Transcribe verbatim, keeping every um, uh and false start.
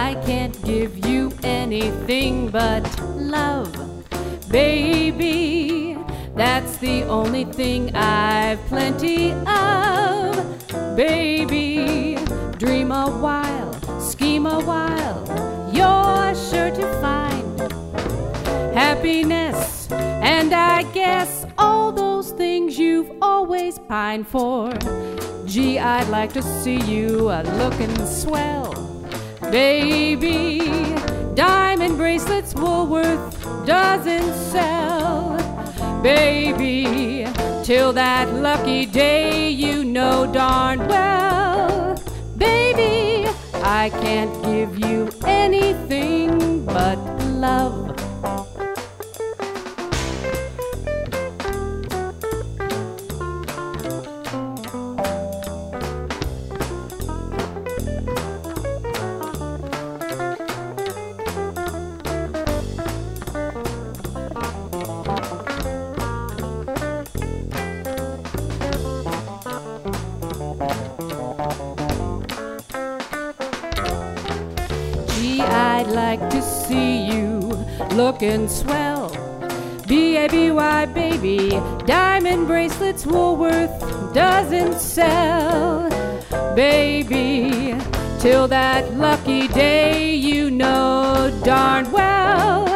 I can't give you anything but love, baby. That's the only thing I've plenty of, baby. Dream a while, scheme a while, you're sure to find happiness, and I guess all those things you've always pined for. Gee, I'd like to see you a looking swell, baby. Diamond bracelets Woolworth doesn't sell, baby. Till that lucky day, you know darn well, baby, I can't give you anything but love. I'd like to see you looking swell, B A B Y, baby. Diamond bracelets Woolworth doesn't sell, baby. Till that lucky day, you know darn well,